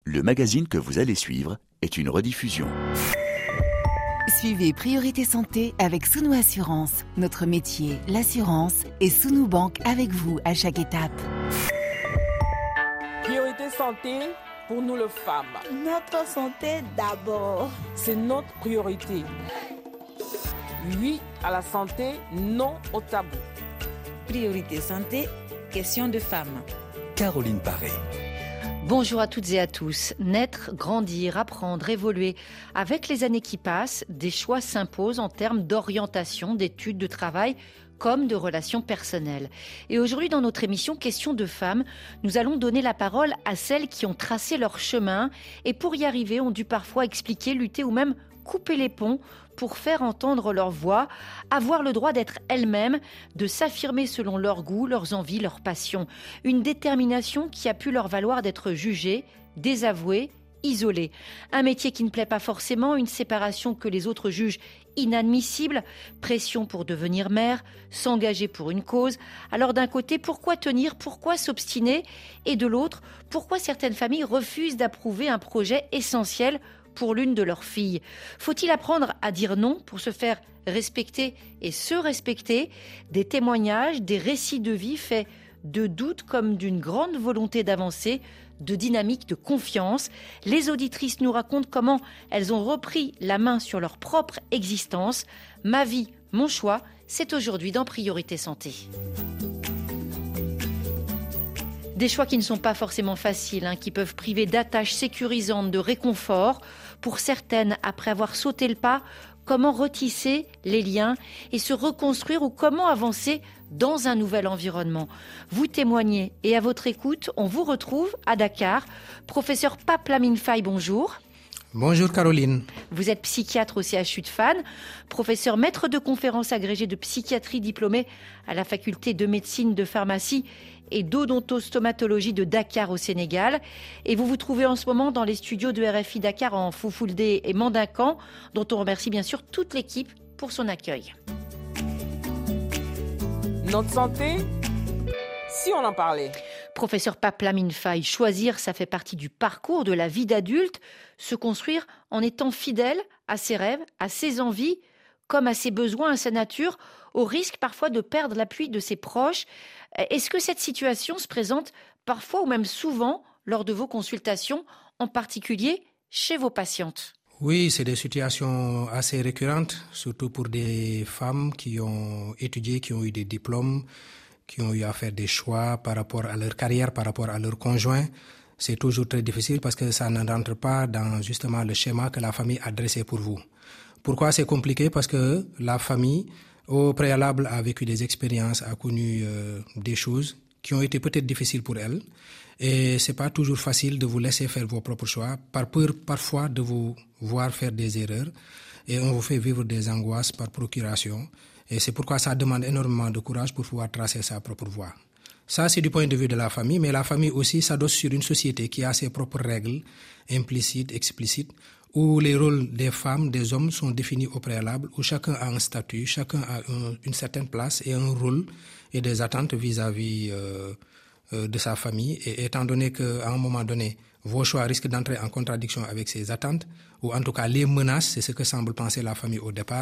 Le magazine que vous allez suivre est une rediffusion. Suivez Priorité Santé avec Sounou Assurance. Notre métier, l'assurance, et Sounou Banque avec vous à chaque étape. Priorité Santé pour nous les femmes. Notre santé d'abord. C'est notre priorité. Oui à la santé, non au tabou. Priorité Santé, question de femmes. Caroline Paré. Bonjour à toutes et à tous. Naître, grandir, apprendre, évoluer. Avec les années qui passent, des choix s'imposent en termes d'orientation, d'études, de travail, comme de relations personnelles. Et aujourd'hui, dans notre émission Question de femmes, nous allons donner la parole à celles qui ont tracé leur chemin et pour y arriver ont dû parfois expliquer, lutter ou même couper les ponts pour faire entendre leur voix, avoir le droit d'être elles-mêmes, de s'affirmer selon leurs goûts, leurs envies, leurs passions. Une détermination qui a pu leur valoir d'être jugées, désavouées, isolées. Un métier qui ne plaît pas forcément, une séparation que les autres jugent inadmissible, pression pour devenir mère, s'engager pour une cause. Alors d'un côté, pourquoi tenir, pourquoi s'obstiner ? Et de l'autre, pourquoi certaines familles refusent d'approuver un projet essentiel pour l'une de leurs filles. Faut-il apprendre à dire non pour se faire respecter et se respecter ? Des témoignages, des récits de vie faits de doutes comme d'une grande volonté d'avancer, de dynamique, de confiance. Les auditrices nous racontent comment elles ont repris la main sur leur propre existence. Ma vie, mon choix, c'est aujourd'hui dans Priorité Santé. Des choix qui ne sont pas forcément faciles, qui peuvent priver d'attaches sécurisantes, de réconfort. Pour certaines, après avoir sauté le pas, comment retisser les liens et se reconstruire ou comment avancer dans un nouvel environnement. Vous témoignez et à votre écoute, on vous retrouve à Dakar. Professeur Pape Lamine Faye, bonjour. Bonjour Caroline. Vous êtes psychiatre au CHU de Fann, professeur maître de conférences agrégé de psychiatrie diplômé à la faculté de médecine, de pharmacie et d'odontostomatologie de Dakar au Sénégal. Et vous vous trouvez en ce moment dans les studios de RFI Dakar en Foufoulde et Mandakan, dont on remercie bien sûr toute l'équipe pour son accueil. Notre santé, si on en parlait. Professeur Pape Lamine Faye, choisir, ça fait partie du parcours de la vie d'adulte. Se construire en étant fidèle à ses rêves, à ses envies, comme à ses besoins, à sa nature, au risque parfois de perdre l'appui de ses proches. Est-ce que cette situation se présente parfois ou même souvent lors de vos consultations, en particulier chez vos patientes ? Oui, c'est des situations assez récurrentes, surtout pour des femmes qui ont étudié, qui ont eu des diplômes, qui ont eu à faire des choix par rapport à leur carrière, par rapport à leur conjoint. C'est toujours très difficile parce que ça ne rentre pas dans justement le schéma que la famille a dressé pour vous. Pourquoi c'est compliqué ? Parce que la famille, au préalable, a vécu des expériences, a connu des choses qui ont été peut-être difficiles pour elle. Et c'est pas toujours facile de vous laisser faire vos propres choix, par peur parfois de vous voir faire des erreurs. Et on vous fait vivre des angoisses par procuration. Et c'est pourquoi ça demande énormément de courage pour pouvoir tracer sa propre voie. Ça, c'est du point de vue de la famille, mais la famille aussi s'adosse sur une société qui a ses propres règles, implicites, explicites, où les rôles des femmes, des hommes sont définis au préalable, où chacun a un statut, chacun a une certaine place et un rôle et des attentes vis-à-vis de sa famille. Et étant donné qu'à un moment donné, vos choix risquent d'entrer en contradiction avec ces attentes, ou en tout cas les menaces, c'est ce que semble penser la famille au départ,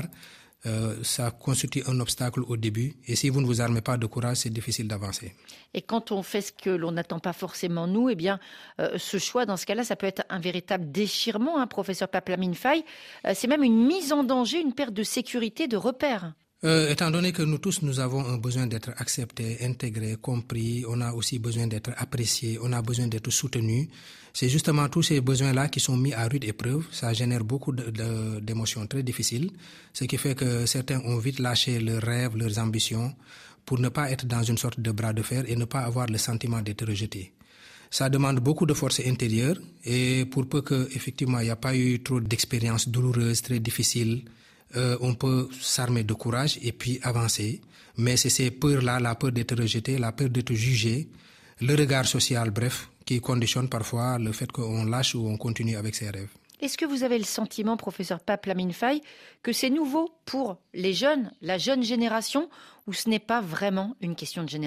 ça constitue un obstacle au début. Et si vous ne vous armez pas de courage, c'est difficile d'avancer. Et quand on fait ce que l'on n'attend pas forcément nous, eh bien, ce choix, dans ce cas-là, ça peut être un véritable déchirement, professeur Pape Lamine Faye. C'est même une mise en danger, une perte de sécurité, de repères. Étant donné que nous tous, nous avons un besoin d'être acceptés, intégrés, compris, on a aussi besoin d'être appréciés, on a besoin d'être soutenus. C'est justement tous ces besoins-là qui sont mis à rude épreuve. Ça génère beaucoup d'émotions très difficiles, ce qui fait que certains ont vite lâché leurs rêves, leurs ambitions, pour ne pas être dans une sorte de bras de fer et ne pas avoir le sentiment d'être rejeté. Ça demande beaucoup de force intérieure et pour peu qu'effectivement il n'y a pas eu trop d'expériences douloureuses, très difficiles, on peut s'armer de courage et puis avancer. Mais c'est ces peurs-là, la peur d'être rejeté, la peur d'être jugé, le regard social, bref, qui conditionne parfois le fait qu'on lâche ou on continue avec ses rêves. Est-ce que vous avez le sentiment, professeur Pape Lamine Faye, que c'est nouveau pour les jeunes, la jeune génération, ou ce n'est pas vraiment une question de génération ?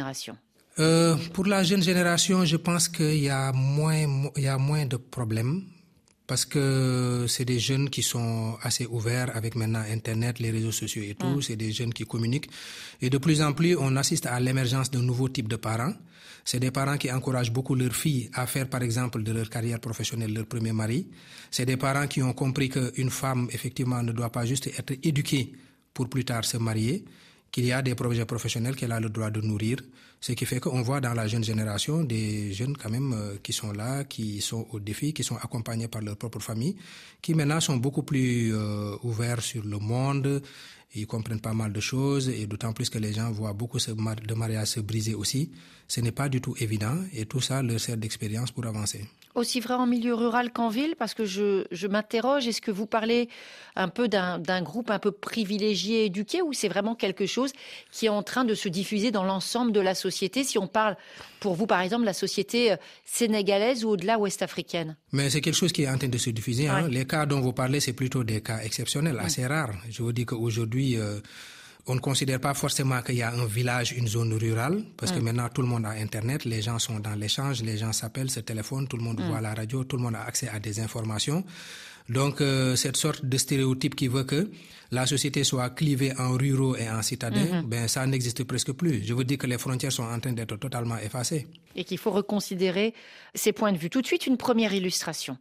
Pour la jeune génération, je pense qu'il y a moins de problèmes parce que c'est des jeunes qui sont assez ouverts avec maintenant Internet, les réseaux sociaux et tout. C'est des jeunes qui communiquent. Et de plus en plus, on assiste à l'émergence d'un nouveau type de parents. C'est des parents qui encouragent beaucoup leurs filles à faire, par exemple, de leur carrière professionnelle leur premier mari. C'est des parents qui ont compris qu'une femme, effectivement, ne doit pas juste être éduquée pour plus tard se marier, qu'il y a des projets professionnels qu'elle a le droit de nourrir. Ce qui fait qu'on voit dans la jeune génération des jeunes quand même qui sont là, qui sont au défi, qui sont accompagnés par leur propre famille, qui maintenant sont beaucoup plus ouverts sur le monde. Ils comprennent pas mal de choses et d'autant plus que les gens voient beaucoup de mariages se briser aussi. Ce n'est pas du tout évident et tout ça leur sert d'expérience pour avancer. Aussi vrai en milieu rural qu'en ville, parce que je m'interroge, est-ce que vous parlez un peu d'un groupe un peu privilégié, éduqué, ou c'est vraiment quelque chose qui est en train de se diffuser dans l'ensemble de la société, si on parle, pour vous par exemple, la société sénégalaise ou au-delà ouest-africaine? Mais c'est quelque chose qui est en train de se diffuser. Hein. Ouais. Les cas dont vous parlez, c'est plutôt des cas exceptionnels, assez rares. Je vous dis qu'aujourd'hui, on ne considère pas forcément qu'il y a un village, une zone rurale, parce que maintenant tout le monde a Internet, les gens sont dans l'échange, les gens s'appellent, se téléphonent, tout le monde voit la radio, tout le monde a accès à des informations. Donc cette sorte de stéréotype qui veut que la société soit clivée en ruraux et en citadins, ben ça n'existe presque plus. Je veux dire que les frontières sont en train d'être totalement effacées. Et qu'il faut reconsidérer ces points de vue. Tout de suite, une première illustration.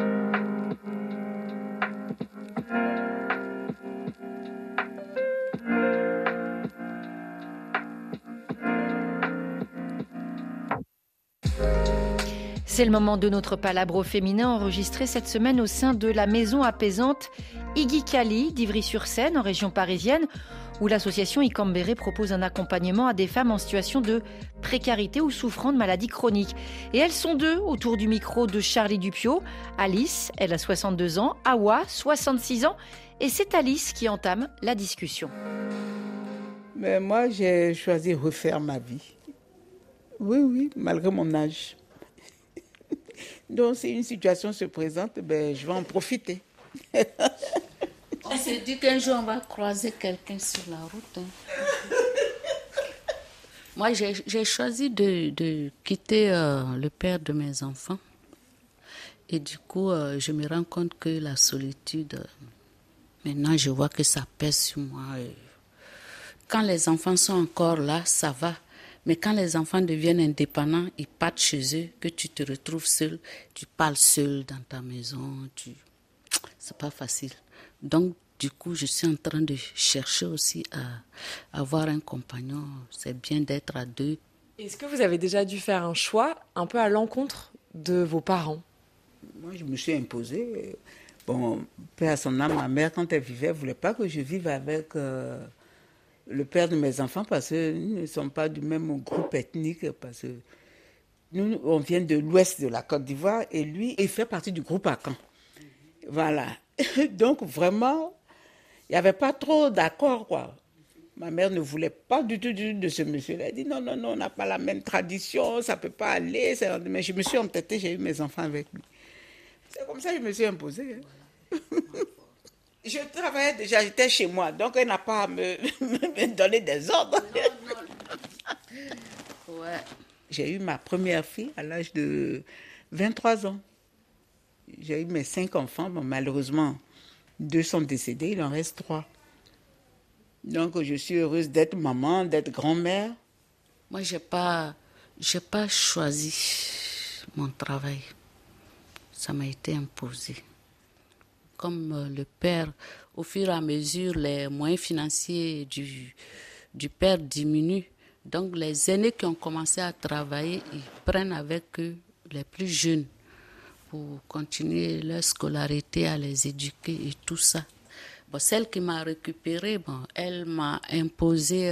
C'est le moment de notre palabre féminin enregistré cette semaine au sein de la maison apaisante Igikali d'Ivry-sur-Seine en région parisienne où l'association Ikambéré propose un accompagnement à des femmes en situation de précarité ou souffrant de maladies chroniques. Et elles sont deux autour du micro de Charlie Dupiot. Alice, elle a 62 ans, Awa, 66 ans et c'est Alice qui entame la discussion. Mais moi, j'ai choisi refaire ma vie. Oui, malgré mon âge. Donc, si une situation se présente, ben, je vais en profiter. On s'est dit qu'un jour, on va croiser quelqu'un sur la route. Moi, j'ai choisi de quitter le père de mes enfants. Et du coup, je me rends compte que la solitude, maintenant, je vois que ça pèse sur moi. Quand les enfants sont encore là, ça va. Mais quand les enfants deviennent indépendants, ils partent chez eux, que tu te retrouves seul, tu parles seul dans ta maison, c'est pas facile. Donc, du coup, je suis en train de chercher aussi à avoir un compagnon. C'est bien d'être à deux. Est-ce que vous avez déjà dû faire un choix un peu à l'encontre de vos parents? Moi, je me suis imposée. Bon, paix à son âme, ma mère, quand elle vivait, elle ne voulait pas que je vive avec le père de mes enfants parce que nous ne sommes pas du même groupe ethnique. Parce que nous, on vient de l'ouest de la Côte d'Ivoire et lui, il fait partie du groupe Akan. Voilà. Donc, vraiment, il n'y avait pas trop d'accord, quoi. Ma mère ne voulait pas du tout de ce monsieur. Elle a dit non, on n'a pas la même tradition, ça ne peut pas aller. Mais je me suis entêtée, j'ai eu mes enfants avec lui. C'est comme ça que je me suis imposée. Je travaillais déjà, j'étais chez moi, donc elle n'a pas à me donner des ordres. Non. Ouais. J'ai eu ma première fille à l'âge de 23 ans. J'ai eu mes 5 enfants. Bon, malheureusement, 2 sont décédés, il en reste 3. Donc, je suis heureuse d'être maman, d'être grand-mère. Moi, j'ai pas choisi mon travail. Ça m'a été imposé. Comme le père, au fur et à mesure, les moyens financiers du père diminuent. Donc, les aînés qui ont commencé à travailler, ils prennent avec eux les plus jeunes pour continuer leur scolarité, à les éduquer et tout ça. Bon, celle qui m'a récupérée, elle m'a imposé...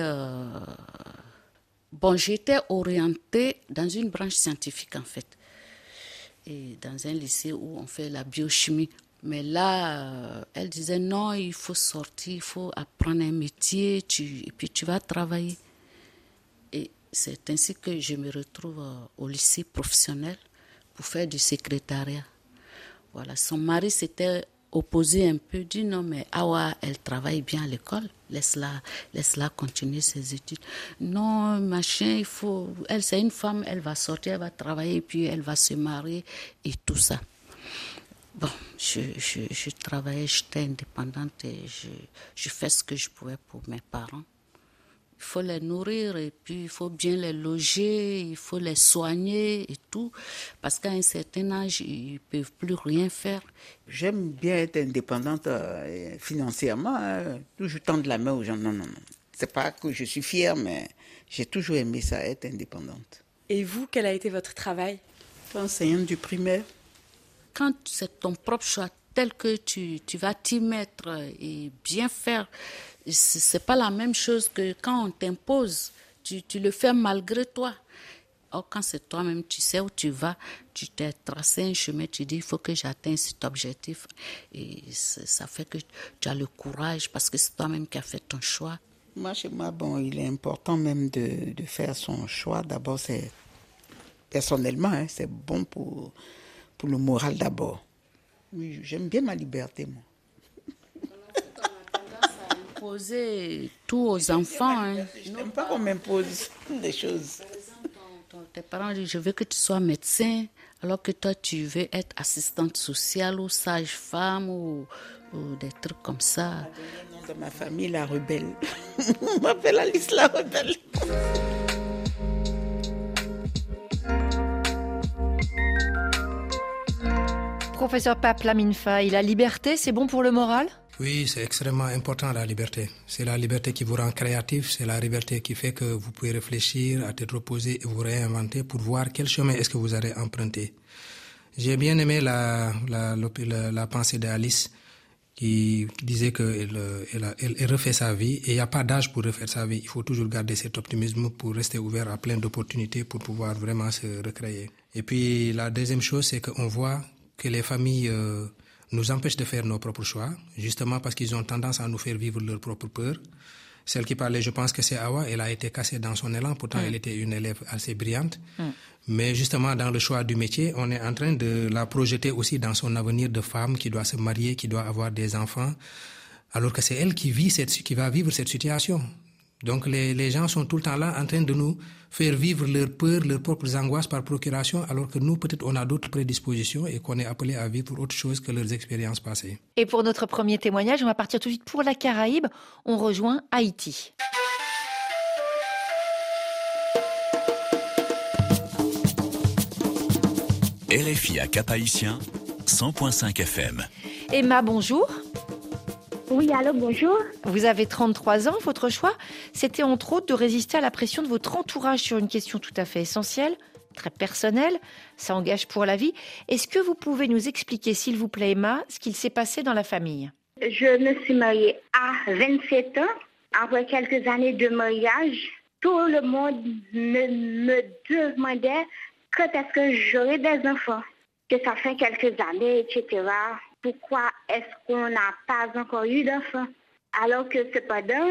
j'étais orientée dans une branche scientifique, en fait. Et dans un lycée où on fait la biochimie. Mais là, elle disait non, il faut sortir, il faut apprendre un métier, et puis tu vas travailler. Et c'est ainsi que je me retrouve au lycée professionnel pour faire du secrétariat. Voilà, son mari s'était opposé un peu, dit non mais Awa, elle travaille bien à l'école, laisse-la continuer ses études. Non, machin, elle c'est une femme, elle va sortir, elle va travailler, puis elle va se marier et tout ça. Bon, je travaillais, j'étais indépendante et je fais ce que je pouvais pour mes parents. Il faut les nourrir et puis il faut bien les loger, il faut les soigner et tout. Parce qu'à un certain âge, ils ne peuvent plus rien faire. J'aime bien être indépendante financièrement. Toujours tendre la main aux gens. Non. C'est pas que je suis fière, mais j'ai toujours aimé ça, être indépendante. Et vous, quel a été votre travail? Enseignante du primaire. Quand c'est ton propre choix, tel que tu vas t'y mettre et bien faire, c'est pas la même chose que quand on t'impose. Tu le fais malgré toi. Or, quand c'est toi-même, tu sais où tu vas, tu t'es tracé un chemin, tu dis il faut que j'atteigne cet objectif. Et ça fait que tu as le courage parce que c'est toi-même qui as fait ton choix. Moi, chez moi, il est important même de faire son choix. D'abord, c'est personnellement, c'est bon pour le moral d'abord. Oui, j'aime bien ma liberté, moi. Imposer tout aux enfants. Je n'aime pas qu'on m'impose des choses. Par exemple, tes parents disent je veux que tu sois médecin, alors que toi tu veux être assistante sociale ou sage-femme ou des trucs comme ça. Le nom de ma famille, la rebelle. On m'appelle Alice la rebelle. Professeur Pape Lamine Faye, la liberté, c'est bon pour le moral? Oui, c'est extrêmement important la liberté. C'est la liberté qui vous rend créatif, c'est la liberté qui fait que vous pouvez réfléchir, à tête reposée et vous réinventer pour voir quel chemin est-ce que vous allez emprunter. J'ai bien aimé la pensée d'Alice qui disait qu'elle refait sa vie et il n'y a pas d'âge pour refaire sa vie. Il faut toujours garder cet optimisme pour rester ouvert à plein d'opportunités pour pouvoir vraiment se recréer. Et puis la deuxième chose, c'est qu'on voit que les familles nous empêchent de faire nos propres choix, justement parce qu'ils ont tendance à nous faire vivre leur propre peur. Celle qui parlait, je pense que c'est Awa, elle a été cassée dans son élan, pourtant elle était une élève assez brillante. Mais justement, dans le choix du métier, on est en train de la projeter aussi dans son avenir de femme qui doit se marier, qui doit avoir des enfants, alors que c'est elle qui va vivre cette situation. Donc les gens sont tout le temps là en train de nous faire vivre leurs peurs, leurs propres angoisses par procuration, alors que nous, peut-être, on a d'autres prédispositions et qu'on est appelé à vivre autre chose que leurs expériences passées. Et pour notre premier témoignage, on va partir tout de suite pour la Caraïbe. On rejoint Haïti. RFI à Cap-Haïtien, 100.5 FM. Emma, bonjour. Oui, allô, bonjour. Vous avez 33 ans. Votre choix, c'était entre autres de résister à la pression de votre entourage sur une question tout à fait essentielle, très personnelle. Ça engage pour la vie. Est-ce que vous pouvez nous expliquer, s'il vous plaît, Emma, ce qu'il s'est passé dans la famille? Je me suis mariée à 27 ans. Après quelques années de mariage, tout le monde me demandait quand est-ce que j'aurai des enfants. Que ça fait quelques années, etc. Pourquoi est-ce qu'on n'a pas encore eu d'enfants? Alors que cependant,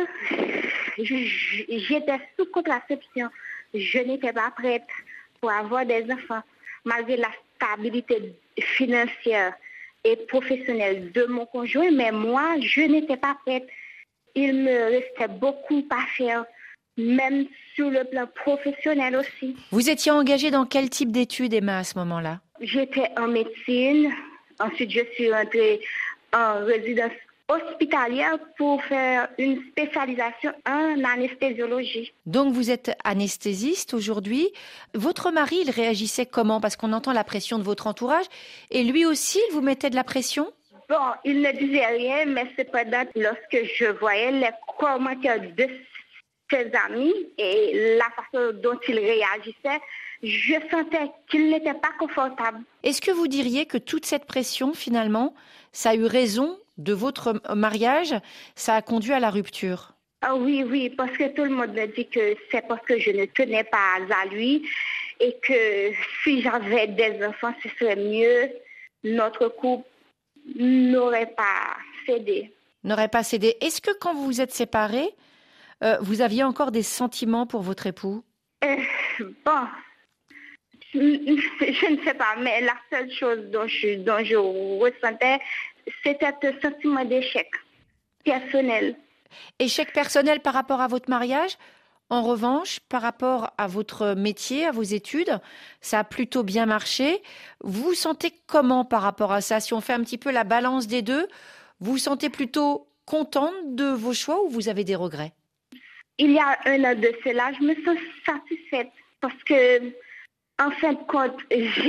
j'étais sous contraception. Je n'étais pas prête pour avoir des enfants. Malgré la stabilité financière et professionnelle de mon conjoint, mais moi, je n'étais pas prête. Il me restait beaucoup à faire, même sur le plan professionnel aussi. Vous étiez engagée dans quel type d'études, Emma, à ce moment-là? J'étais en médecine. Ensuite, je suis entrée en résidence hospitalière pour faire une spécialisation en anesthésiologie. Donc, vous êtes anesthésiste aujourd'hui. Votre mari, il réagissait comment? Parce qu'on entend la pression de votre entourage. Et lui aussi, il vous mettait de la pression? Bon, il ne disait rien, mais cependant, lorsque je voyais les commentaires de ses amis et la façon dont il réagissait, je sentais qu'il n'était pas confortable. Est-ce que vous diriez que toute cette pression, finalement, ça a eu raison de votre mariage, ça a conduit à la rupture? Ah oui, parce que tout le monde me dit que c'est parce que je ne tenais pas à lui et que si j'avais des enfants, ce serait mieux. Notre couple n'aurait pas cédé. N'aurait pas cédé. Est-ce que quand vous vous êtes séparés, vous aviez encore des sentiments pour votre époux? Bon, Je ne sais pas, mais la seule chose dont je ressentais, c'était un sentiment d'échec personnel. Échec personnel par rapport à votre mariage? En revanche, par rapport à votre métier, à vos études, ça a plutôt bien marché. Vous vous sentez comment par rapport à ça? Si on fait un petit peu la balance des deux, vous vous sentez plutôt contente de vos choix ou vous avez des regrets? Il y a 1 an de cela, je me sens satisfaite parce que, en fin de compte,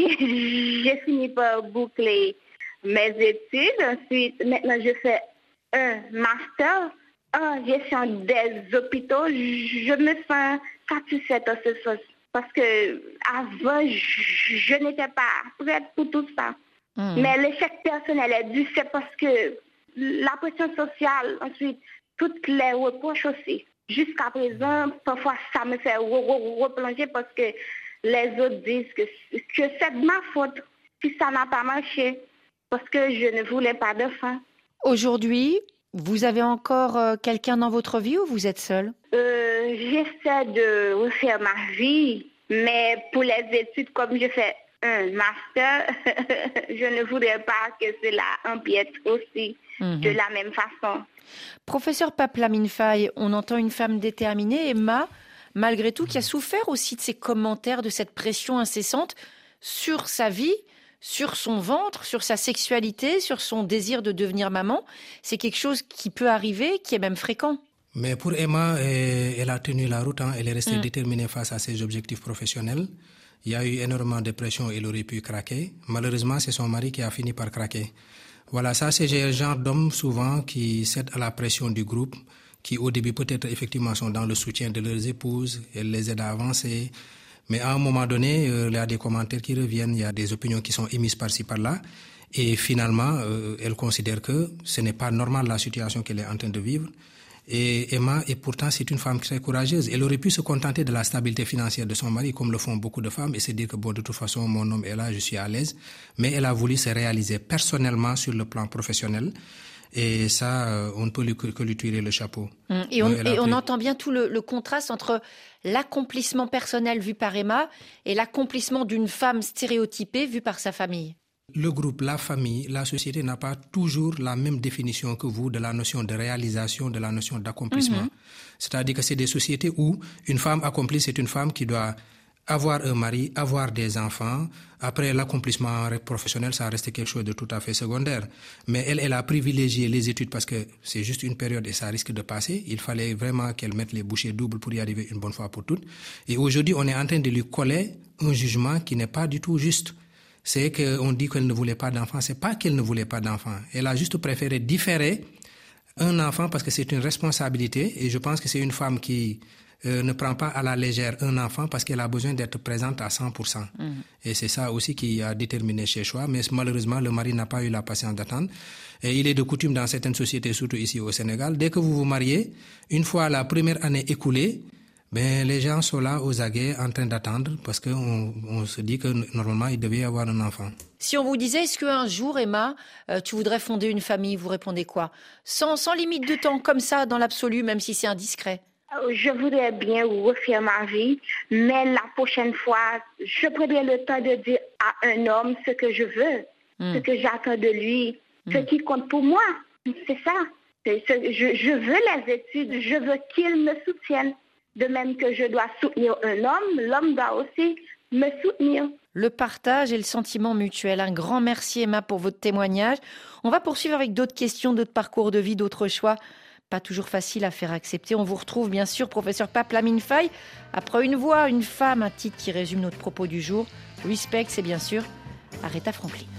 j'ai fini par boucler mes études. Ensuite, maintenant, je fais un master en gestion des hôpitaux. Je me sens satisfaite en ce sens parce que avant, je n'étais pas prête pour tout ça. Mais l'échec personnel est dû, c'est parce que la pression sociale, ensuite, toutes les reproches aussi. Jusqu'à présent, parfois, ça me fait replonger parce que les autres disent que c'est de ma faute si ça n'a pas marché parce que je ne voulais pas d'enfant. Aujourd'hui, vous avez encore quelqu'un dans votre vie ou vous êtes seule? J'essaie de refaire ma vie, mais pour les études, comme je fais un master, je ne voudrais pas que cela empiète aussi de la même façon. Professeur Paplamine Faye, on entend une femme déterminée, Emma, malgré tout, qui a souffert aussi de ces commentaires, de cette pression incessante sur sa vie, sur son ventre, sur sa sexualité, sur son désir de devenir maman. C'est quelque chose qui peut arriver, qui est même fréquent. Mais pour Emma, elle a tenu la route, elle est restée déterminée face à ses objectifs professionnels. Il y a eu énormément de pression, elle aurait pu craquer. Malheureusement, c'est son mari qui a fini par craquer. Voilà, ça c'est le genre d'hommes souvent qui cèdent à la pression du groupe, qui au début peut-être effectivement sont dans le soutien de leurs épouses, elles les aident à avancer. Mais à un moment donné, il y a des commentaires qui reviennent, il y a des opinions qui sont émises par-ci par-là. Et finalement, elle considère que ce n'est pas normal la situation qu'elle est en train de vivre. Et Emma, et pourtant, c'est une femme très courageuse. Elle aurait pu se contenter de la stabilité financière de son mari, comme le font beaucoup de femmes, et se dire que bon, de toute façon, mon homme est là, je suis à l'aise. Mais elle a voulu se réaliser personnellement sur le plan professionnel. Et ça, on ne peut que lui tirer le chapeau. Et on entend bien tout le contraste entre l'accomplissement personnel vu par Emma et l'accomplissement d'une femme stéréotypée vue par sa famille. Le groupe, la famille, la société n'a pas toujours la même définition que vous de la notion de réalisation, de la notion d'accomplissement. C'est-à-dire que c'est des sociétés où une femme accomplie, c'est une femme qui doit avoir un mari, avoir des enfants. Après, l'accomplissement professionnel, ça reste quelque chose de tout à fait secondaire. Mais elle a privilégié les études parce que c'est juste une période et ça risque de passer. Il fallait vraiment qu'elle mette les bouchées doubles pour y arriver une bonne fois pour toutes. Et aujourd'hui, on est en train de lui coller un jugement qui n'est pas du tout juste. C'est qu'on dit qu'elle ne voulait pas d'enfant. C'est pas qu'elle ne voulait pas d'enfant. Elle a juste préféré différer un enfant parce que c'est une responsabilité. Et je pense que c'est une femme qui ne prend pas à la légère un enfant parce qu'elle a besoin d'être présente à 100%. Et c'est ça aussi qui a déterminé ses choix. Mais malheureusement, le mari n'a pas eu la patience d'attendre. Et il est de coutume dans certaines sociétés, surtout ici au Sénégal, dès que vous vous mariez, une fois la première année écoulée, les gens sont là aux aguets en train d'attendre parce qu'on se dit que normalement il devait y avoir un enfant. Si on vous disait, est-ce qu'un jour, Emma, tu voudrais fonder une famille, vous répondez quoi? Sans limite de temps, comme ça, dans l'absolu, même si c'est indiscret. Je voudrais bien refaire ma vie, mais la prochaine fois, je prendrai le temps de dire à un homme ce que je veux, ce que j'attends de lui, ce qui compte pour moi. C'est ça. Je veux les études, je veux qu'il me soutienne. De même que je dois soutenir un homme, l'homme doit aussi me soutenir. Le partage et le sentiment mutuel. Un grand merci Emma pour votre témoignage. On va poursuivre avec d'autres questions, d'autres parcours de vie, d'autres choix. Pas toujours facile à faire accepter. On vous retrouve bien sûr, professeur Paplamine Faye. Après une voix, une femme, un titre qui résume notre propos du jour. Respect, c'est bien sûr Aretha Franklin.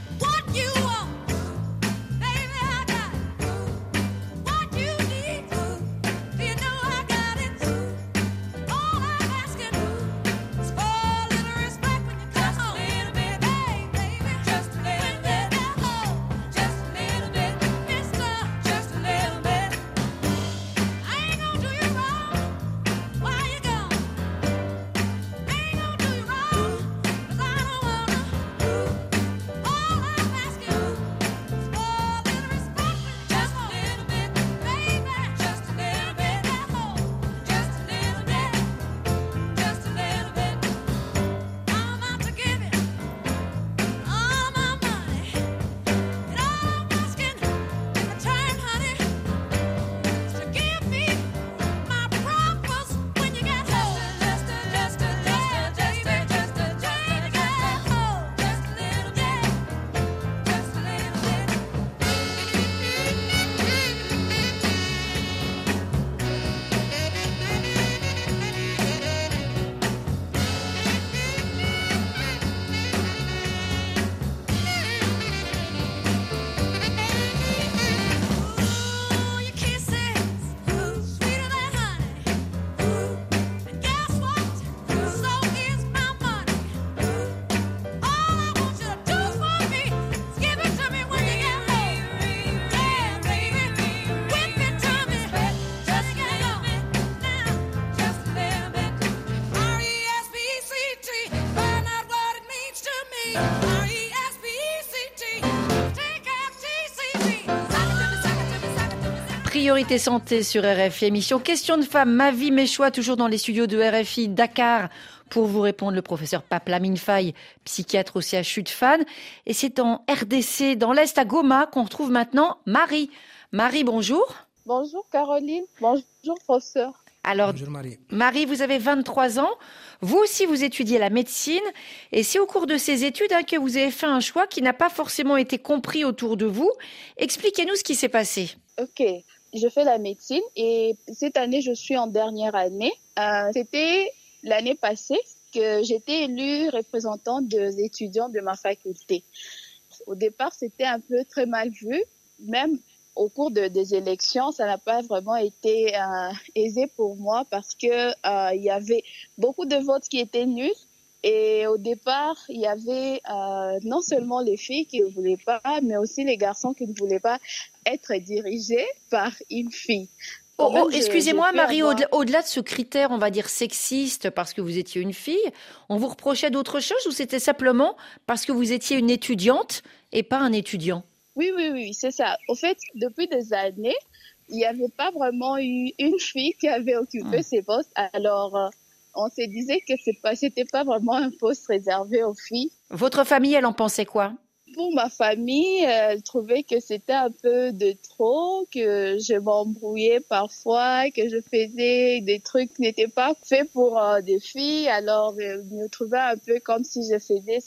Priorité santé sur RFI, émission Question de femme, ma vie, mes choix, toujours dans les studios de RFI Dakar. Pour vous répondre, le professeur Pape Lamine Faye, psychiatre au CHU de Fannes. Et c'est en RDC, dans l'Est, à Goma, qu'on retrouve maintenant Marie. Marie, bonjour. Bonjour Caroline, bonjour professeur. Alors, Bonjour Marie. Marie, vous avez 23 ans. Vous aussi, vous étudiez la médecine. Et c'est au cours de ces études que vous avez fait un choix qui n'a pas forcément été compris autour de vous. Expliquez-nous ce qui s'est passé. Ok, je fais la médecine et cette année, je suis en dernière année. C'était l'année passée que j'étais élue représentante des étudiants de ma faculté. Au départ, c'était un peu très mal vu. Même au cours des élections, ça n'a pas vraiment été aisé pour moi parce que il y avait beaucoup de votes qui étaient nuls. Et au départ, il y avait non seulement les filles qui ne voulaient pas, mais aussi les garçons qui ne voulaient pas être dirigés par une fille. Excusez-moi Marie, au-delà de ce critère, on va dire sexiste, parce que vous étiez une fille, on vous reprochait d'autres choses ou c'était simplement parce que vous étiez une étudiante et pas un étudiant? Oui, c'est ça. Au fait, depuis des années, il n'y avait pas eu une fille qui avait occupé ces postes. Alors, on se disait que c'était pas vraiment un poste réservé aux filles. Votre famille, elle en pensait quoi? Pour ma famille, elle trouvait que c'était un peu de trop, que je m'embrouillais parfois, que je faisais des trucs qui n'étaient pas faits pour des filles. Alors, elle me trouvait un peu comme si je faisais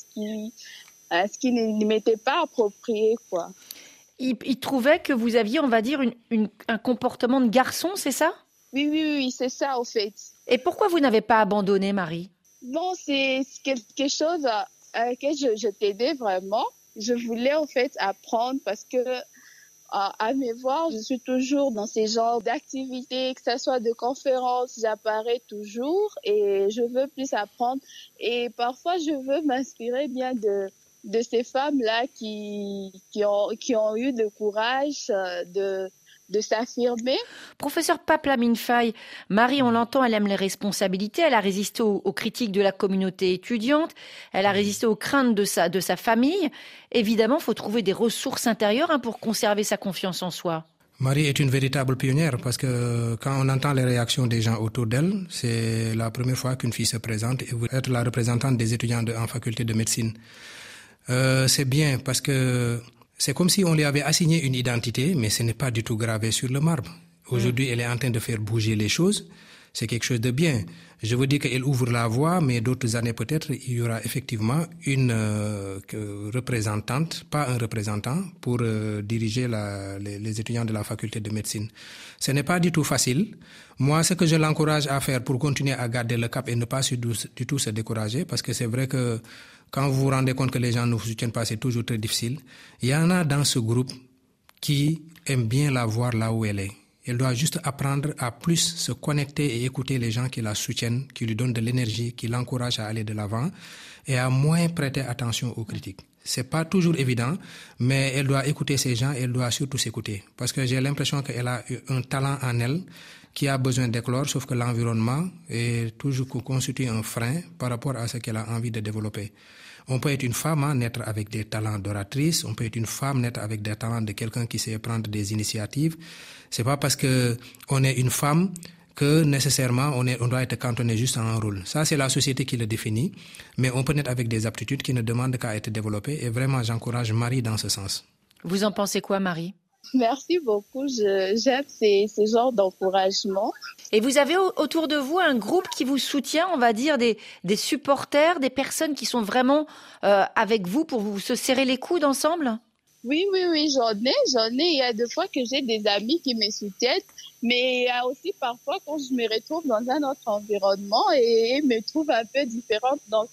ce qui ne m'était pas approprié, quoi. Il trouvait que vous aviez, on va dire, un comportement de garçon, c'est ça? Oui, c'est ça, au fait. Et pourquoi vous n'avez pas abandonné, Marie? Bon, c'est quelque chose à laquelle je t'aidais vraiment. Je voulais, en fait, apprendre parce que, à mes voir, je suis toujours dans ces genres d'activités, que ce soit de conférences, j'apparais toujours et je veux plus apprendre. Et parfois, je veux m'inspirer bien de ces femmes-là qui ont eu le courage de s'affirmer. Professeur Pape Lamine Faye, Marie, on l'entend, elle aime les responsabilités, elle a résisté aux critiques de la communauté étudiante, elle a résisté aux craintes de sa famille. Évidemment, il faut trouver des ressources intérieures pour conserver sa confiance en soi. Marie est une véritable pionnière parce que quand on entend les réactions des gens autour d'elle, c'est la première fois qu'une fille se présente et vous êtes la représentante des étudiants en faculté de médecine. C'est bien parce que c'est comme si on lui avait assigné une identité, mais ce n'est pas du tout gravé sur le marbre. Aujourd'hui, elle est en train de faire bouger les choses. C'est quelque chose de bien. Je veux dire qu'elle ouvre la voie, mais d'autres années peut-être, il y aura effectivement une représentante, pas un représentant, pour diriger les étudiants de la faculté de médecine. Ce n'est pas du tout facile. Moi, ce que je l'encourage à faire pour continuer à garder le cap et ne pas du tout se décourager, parce que c'est vrai que quand vous vous rendez compte que les gens ne vous soutiennent pas, c'est toujours très difficile. Il y en a dans ce groupe qui aiment bien la voir là où elle est. Elle doit juste apprendre à plus se connecter et écouter les gens qui la soutiennent, qui lui donnent de l'énergie, qui l'encouragent à aller de l'avant et à moins prêter attention aux critiques. C'est pas toujours évident, mais elle doit écouter ces gens et elle doit surtout s'écouter. Parce que j'ai l'impression qu'elle a un talent en elle qui a besoin d'éclore, sauf que l'environnement est toujours constitue un frein par rapport à ce qu'elle a envie de développer. On peut être une femme, naître avec des talents d'oratrice, on peut être une femme, naître avec des talents de quelqu'un qui sait prendre des initiatives. C'est pas parce que on est une femme que nécessairement on doit être cantonné juste à un rôle. Ça, c'est la société qui le définit, mais on peut naître avec des aptitudes qui ne demandent qu'à être développées et vraiment j'encourage Marie dans ce sens. Vous en pensez quoi, Marie? Merci beaucoup, j'aime ces genres d'encouragement. Et vous avez autour de vous un groupe qui vous soutient, on va dire des supporters, des personnes qui sont vraiment avec vous pour vous se serrer les coudes ensemble? Oui, j'en ai. Il y a des fois que j'ai des amis qui me soutiennent, mais il y a aussi parfois quand je me retrouve dans un autre environnement et me trouve un peu différente. Donc,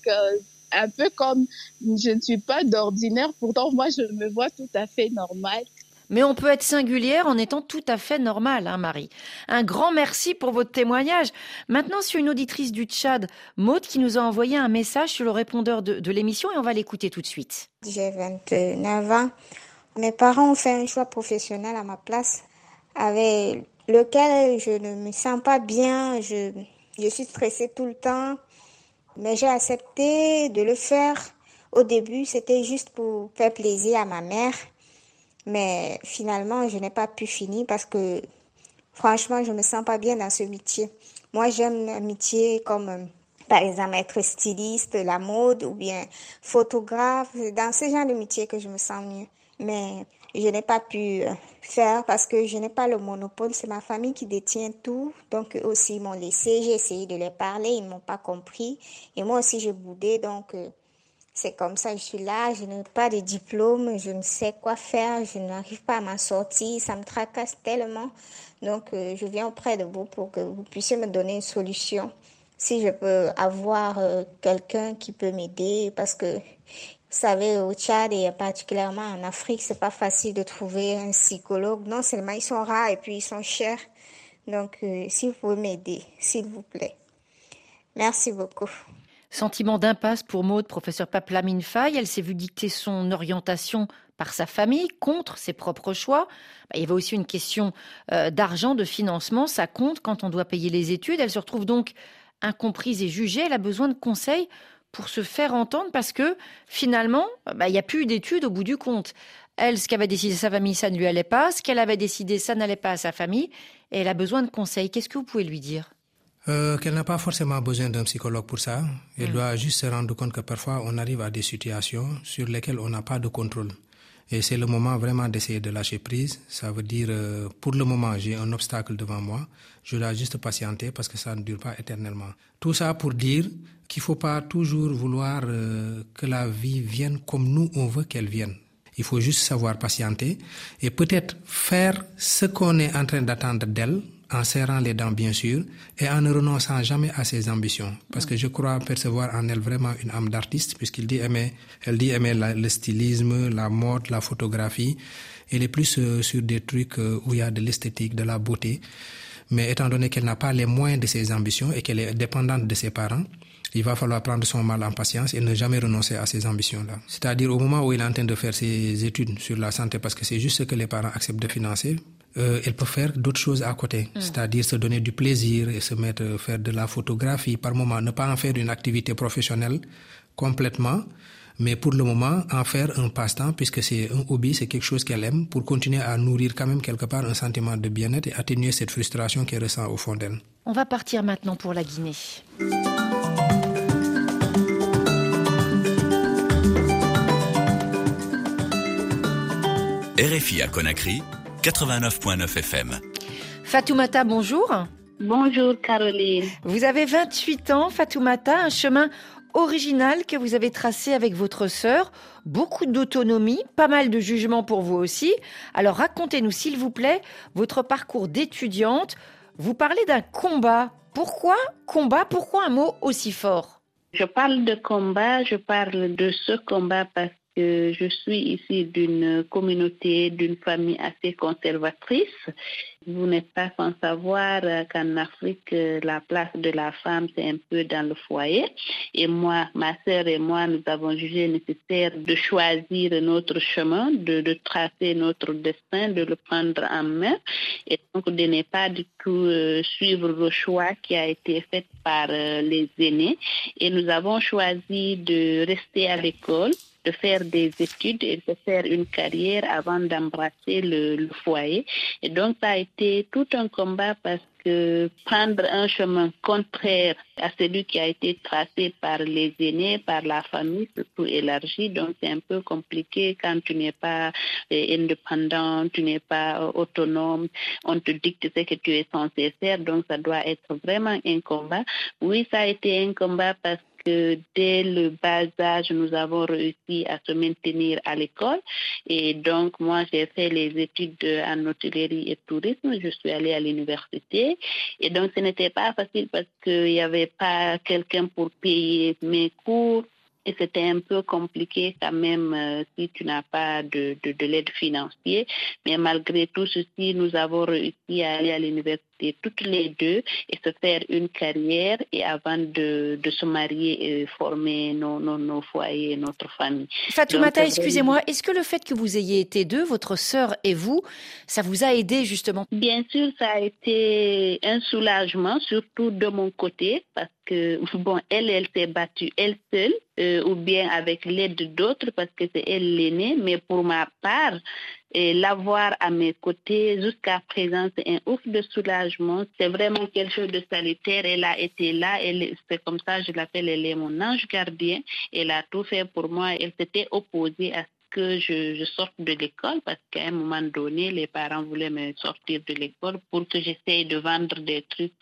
un peu comme je ne suis pas d'ordinaire, pourtant moi je me vois tout à fait normale. Mais on peut être singulière en étant tout à fait normale, Marie. Un grand merci pour votre témoignage. Maintenant, c'est une auditrice du Tchad, Maud, qui nous a envoyé un message sur le répondeur de l'émission et on va l'écouter tout de suite. J'ai 29 ans. Mes parents ont fait un choix professionnel à ma place avec lequel je ne me sens pas bien. Je suis stressée tout le temps, mais j'ai accepté de le faire. Au début, c'était juste pour faire plaisir à ma mère. Mais finalement, je n'ai pas pu finir parce que franchement, je me sens pas bien dans ce métier. Moi, j'aime un métier comme, par exemple, être styliste, la mode ou bien photographe. C'est dans ce genre de métier que je me sens mieux. Mais je n'ai pas pu faire parce que je n'ai pas le monopole. C'est ma famille qui détient tout. Donc, eux aussi, ils m'ont laissé. J'ai essayé de les parler. Ils ne m'ont pas compris. Et moi aussi, j'ai boudé. Donc, c'est comme ça. Je suis là. Je n'ai pas de diplôme. Je ne sais quoi faire. Je n'arrive pas à m'en sortir. Ça me tracasse tellement. Donc, je viens auprès de vous pour que vous puissiez me donner une solution. Si je peux avoir quelqu'un qui peut m'aider. Parce que, vous savez, au Tchad et particulièrement en Afrique, c'est pas facile de trouver un psychologue. Non seulement ils sont rares et puis ils sont chers. Donc, si vous pouvez m'aider, s'il vous plaît. Merci beaucoup. Sentiment d'impasse pour Maud, professeure Paplamine Faye. Elle s'est vue dicter son orientation par sa famille contre ses propres choix. Il y avait aussi une question d'argent, de financement. Ça compte quand on doit payer les études. Elle se retrouve donc incomprise et jugée. Elle a besoin de conseils pour se faire entendre parce que finalement, il n'y a plus d'études au bout du compte. Elle, ce qu'avait décidé sa famille, ça ne lui allait pas. Ce qu'elle avait décidé, ça n'allait pas à sa famille. Et elle a besoin de conseils. Qu'est-ce que vous pouvez lui dire ? Qu'elle n'a pas forcément besoin d'un psychologue pour ça. Elle doit juste se rendre compte que parfois on arrive à des situations sur lesquelles on n'a pas de contrôle. Et c'est le moment vraiment d'essayer de lâcher prise. Ça veut dire, pour le moment, j'ai un obstacle devant moi. Je dois juste patienter parce que ça ne dure pas éternellement. Tout ça pour dire qu'il ne faut pas toujours vouloir que la vie vienne comme nous, on veut qu'elle vienne. Il faut juste savoir patienter et peut-être faire ce qu'on est en train d'attendre d'elle, en serrant les dents bien sûr, et en ne renonçant jamais à ses ambitions. Parce que je crois percevoir en elle vraiment une âme d'artiste, puisqu'elle dit aimer le stylisme, la mode, la photographie. Elle est plus sur des trucs où il y a de l'esthétique, de la beauté. Mais étant donné qu'elle n'a pas les moyens de ses ambitions et qu'elle est dépendante de ses parents, il va falloir prendre son mal en patience et ne jamais renoncer à ces ambitions-là. C'est-à-dire au moment où il est en train de faire ses études sur la santé, parce que c'est juste ce que les parents acceptent de financer, elle peut faire d'autres choses à côté. C'est-à-dire se donner du plaisir et se mettre à faire de la photographie par moment. Ne pas en faire une activité professionnelle complètement, mais pour le moment, en faire un passe-temps, puisque c'est un hobby, c'est quelque chose qu'elle aime, pour continuer à nourrir quand même quelque part un sentiment de bien-être et atténuer cette frustration qu'elle ressent au fond d'elle. On va partir maintenant pour la Guinée. RFI à Conakry, 89.9 FM. Fatoumata, bonjour. Bonjour Caroline. Vous avez 28 ans, Fatoumata, un chemin original que vous avez tracé avec votre sœur. Beaucoup d'autonomie, pas mal de jugement pour vous aussi. Alors racontez-nous s'il vous plaît votre parcours d'étudiante. Vous parlez d'un combat. Pourquoi combat ? Pourquoi un mot aussi fort ? Je parle de combat, je parle de ce combat parce que je suis ici d'une communauté, d'une famille assez conservatrice. Vous n'êtes pas sans savoir qu'en Afrique, la place de la femme, c'est un peu dans le foyer. Et moi, ma sœur et moi, nous avons jugé nécessaire de choisir notre chemin, de tracer notre destin, de le prendre en main. Et donc, de ne pas du tout suivre le choix qui a été fait par les aînés. Et nous avons choisi de rester à l'école, de faire des études et de faire une carrière avant d'embrasser le foyer. Et donc, ça a été tout un combat parce que prendre un chemin contraire à celui qui a été tracé par les aînés, par la famille, surtout élargie, donc c'est un peu compliqué quand tu n'es pas indépendant, tu n'es pas autonome, on te dicte ce que tu es censé faire, donc ça doit être vraiment un combat. Oui, ça a été un combat parce que dès le bas âge, nous avons réussi à se maintenir à l'école. Et donc, moi, j'ai fait les études en hôtellerie et tourisme. Je suis allée à l'université. Et donc, ce n'était pas facile parce qu'il n'y avait pas quelqu'un pour payer mes cours. Et c'était un peu compliqué quand même si tu n'as pas de l'aide financière. Mais malgré tout ceci, nous avons réussi à aller à l'université toutes les deux et se faire une carrière et avant de se marier et former nos foyers, notre famille. Fatoumata, excusez-moi, est-ce que le fait que vous ayez été deux, votre sœur et vous, ça vous a aidé justement ? Bien sûr, ça a été un soulagement, surtout de mon côté, parce que bon, elle s'est battue elle seule ou bien avec l'aide d'autres parce que c'est elle l'aînée. Mais pour ma part, Et l'avoir à mes côtés jusqu'à présent, c'est un ouf de soulagement. C'est vraiment quelque chose de salutaire. Elle a été là. C'est comme ça, je l'appelle, elle est mon ange gardien. Elle a tout fait pour moi. Elle s'était opposée à que je sorte de l'école parce qu'à un moment donné, les parents voulaient me sortir de l'école pour que j'essaye de vendre des trucs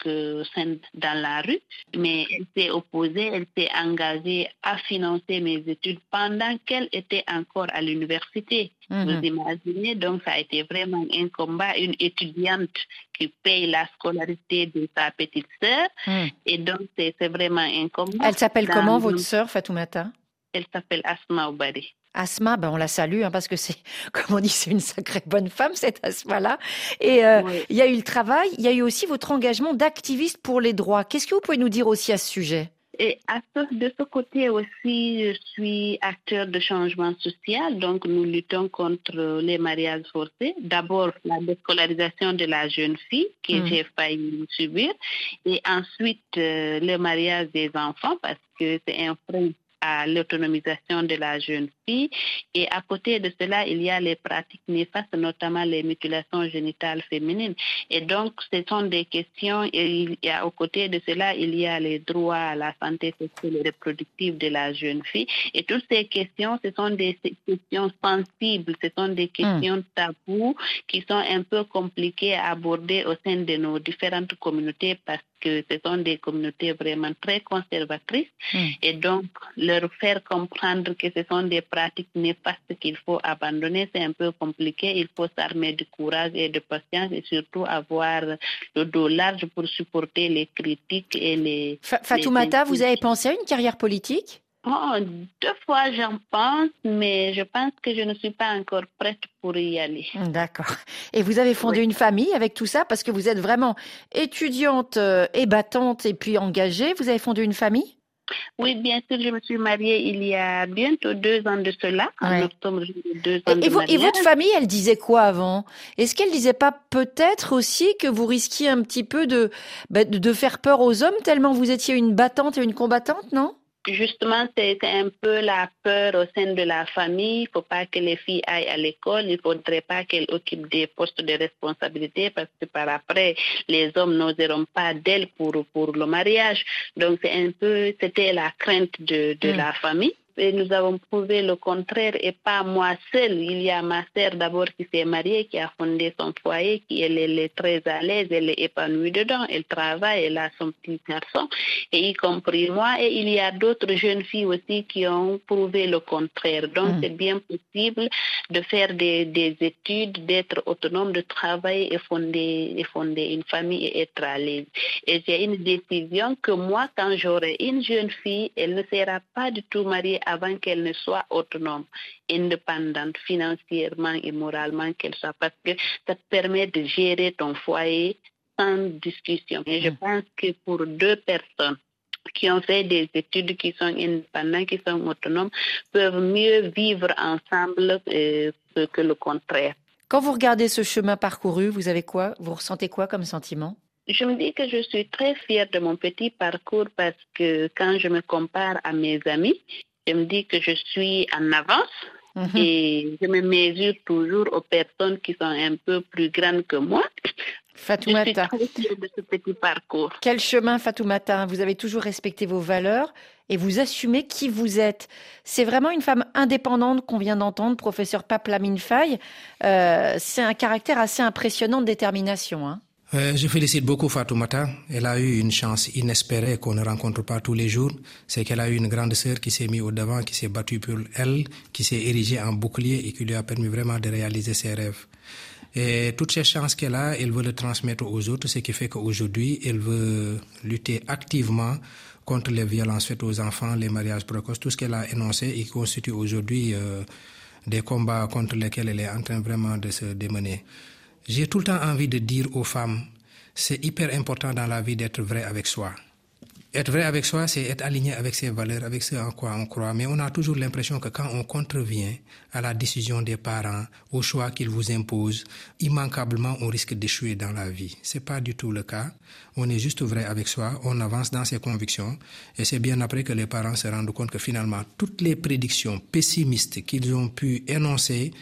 dans la rue. Mais elle s'est opposée, elle s'est engagée à financer mes études pendant qu'elle était encore à l'université. Vous imaginez, donc ça a été vraiment un combat. Une étudiante qui paye la scolarité de sa petite sœur. Et donc, c'est vraiment un combat. Elle s'appelle comment, votre sœur, Fatoumata? Elle s'appelle Asma Oubari. Asma, on la salue parce que c'est, comme on dit, c'est une sacrée bonne femme, cette Asma-là. Et il y a eu le travail, il y a eu aussi votre engagement d'activiste pour les droits. Qu'est-ce que vous pouvez nous dire aussi à ce sujet? Et de ce côté aussi, je suis acteur de changement social. Donc, nous luttons contre les mariages forcés. D'abord, la déscolarisation de la jeune fille que j'ai failli subir. Et ensuite, le mariage des enfants parce que c'est un frein à l'autonomisation de la jeune fille. Et à côté de cela, il y a les pratiques néfastes, notamment les mutilations génitales féminines. Et donc, ce sont des questions, et aux côtés de cela, il y a les droits à la santé sexuelle et reproductive de la jeune fille. Et toutes ces questions, ce sont des questions sensibles, ce sont des questions tabous qui sont un peu compliquées à aborder au sein de nos différentes communautés parce que ce sont des communautés vraiment très conservatrices et donc leur faire comprendre que ce sont des pratiques néfastes qu'il faut abandonner, c'est un peu compliqué. Il faut s'armer de courage et de patience et surtout avoir le dos large pour supporter les critiques et les... Fatoumata, vous avez pensé à une carrière politique? Oh, 2 fois j'en pense, mais je pense que je ne suis pas encore prête pour y aller. D'accord. Et vous avez fondé une famille avec tout ça parce que vous êtes vraiment étudiante et battante et puis engagée. Vous avez fondé une famille? Oui, bien sûr, je me suis mariée il y a bientôt 2 ans de cela, en octobre, 2 ans de mariage. Et votre famille, elle disait quoi avant? Est-ce qu'elle disait pas peut-être aussi que vous risquiez un petit peu de faire peur aux hommes tellement vous étiez une battante et une combattante, non? Justement, c'est un peu la peur au sein de la famille. Il ne faut pas que les filles aillent à l'école. Il ne faudrait pas qu'elles occupent des postes de responsabilité parce que par après, les hommes n'oseront pas d'elles pour le mariage. Donc, c'était la crainte de la famille. Et nous avons prouvé le contraire et pas moi seule. Il y a ma sœur d'abord qui s'est mariée, qui a fondé son foyer, elle est très à l'aise, elle est épanouie dedans, elle travaille, elle a son petit garçon, et y compris moi. Et il y a d'autres jeunes filles aussi qui ont prouvé le contraire. Donc c'est bien possible de faire des études, d'être autonome, de travailler et fonder une famille et être à l'aise. Et j'ai une décision que moi, quand j'aurai une jeune fille, elle ne sera pas du tout mariée avant qu'elle ne soit autonome, indépendante financièrement et moralement qu'elle soit, parce que ça te permet de gérer ton foyer sans discussion. Et je pense que pour 2 personnes qui ont fait des études, qui sont indépendantes, qui sont autonomes, peuvent mieux vivre ensemble que le contraire. Quand vous regardez ce chemin parcouru, vous ressentez quoi comme sentiment? Je me dis que je suis très fière de mon petit parcours parce que quand je me compare à mes amis, je me dis que je suis en avance et je me mesure toujours aux personnes qui sont un peu plus grandes que moi. Fatoumata, je suis très fière de ce petit parcours. Quel chemin, Fatoumata? Vous avez toujours respecté vos valeurs et vous assumez qui vous êtes. C'est vraiment une femme indépendante qu'on vient d'entendre, professeur Pape Lamine Faye. C'est un caractère assez impressionnant de détermination, hein. Je félicite beaucoup Fatoumata. Elle a eu une chance inespérée qu'on ne rencontre pas tous les jours. C'est qu'elle a eu une grande sœur qui s'est mise au devant, qui s'est battue pour elle, qui s'est érigée en bouclier et qui lui a permis vraiment de réaliser ses rêves. Et toutes ces chances qu'elle a, elle veut le transmettre aux autres, ce qui fait qu'aujourd'hui, elle veut lutter activement contre les violences faites aux enfants, les mariages précoces, tout ce qu'elle a énoncé et qui constitue aujourd'hui des combats contre lesquels elle est en train vraiment de se démener. J'ai tout le temps envie de dire aux femmes, c'est hyper important dans la vie d'être vrai avec soi. Être vrai avec soi, c'est être aligné avec ses valeurs, avec ce en quoi on croit. Mais on a toujours l'impression que quand on contrevient à la décision des parents, au choix qu'ils vous imposent, immanquablement, on risque d'échouer dans la vie. C'est pas du tout le cas. On est juste vrai avec soi, on avance dans ses convictions. Et c'est bien après que les parents se rendent compte que finalement, toutes les prédictions pessimistes qu'ils ont pu énoncer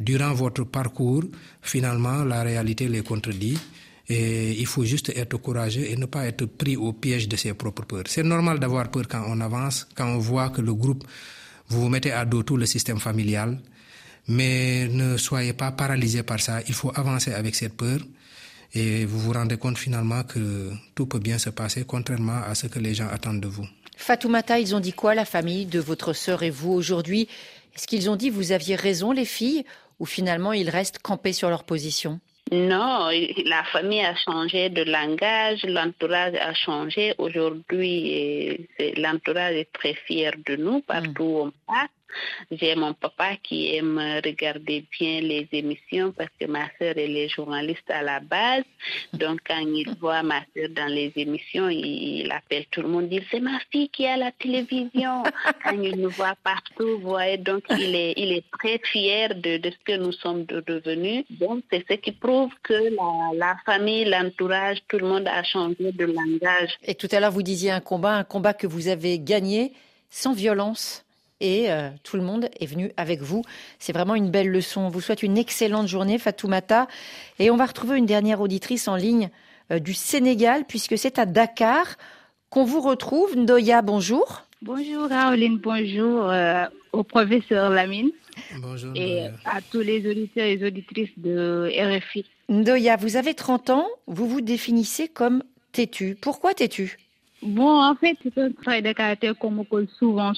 durant votre parcours, finalement, la réalité les contredit. Et il faut juste être courageux et ne pas être pris au piège de ses propres peurs. C'est normal d'avoir peur quand on avance, quand on voit que le groupe, vous mettez à dos tout le système familial. Mais ne soyez pas paralysés par ça. Il faut avancer avec cette peur. Et vous vous rendez compte finalement que tout peut bien se passer, contrairement à ce que les gens attendent de vous. Fatoumata, ils ont dit quoi, la famille de votre sœur et vous aujourd'hui? Est-ce qu'ils ont dit vous aviez raison, les filles, ou finalement ils restent campés sur leur position? Non, la famille a changé de langage, l'entourage a changé. Aujourd'hui, l'entourage est très fier de nous partout où on passe. J'ai mon papa qui aime regarder bien les émissions parce que ma sœur elle est journaliste à la base. Donc quand il voit ma sœur dans les émissions, il appelle tout le monde, il dit c'est ma fille qui est à la télévision. Quand il nous voit partout, vous voyez, donc il est très fier de ce que nous sommes devenus. Donc c'est ce qui prouve que la famille, l'entourage, tout le monde a changé de langage. Et tout à l'heure vous disiez un combat que vous avez gagné sans violence. Et tout le monde est venu avec vous. C'est vraiment une belle leçon. On vous souhaite une excellente journée, Fatoumata. Et on va retrouver une dernière auditrice en ligne du Sénégal, puisque c'est à Dakar qu'on vous retrouve. Ndoya, bonjour. Bonjour Caroline, bonjour au professeur Lamine. Bonjour. Et à tous les auditeurs et les auditrices de RFI. Ndoya, vous avez 30 ans, vous vous définissez comme têtue. Pourquoi têtue ? Bon, en fait, c'est un trait de caractère qu'on me colle souvent.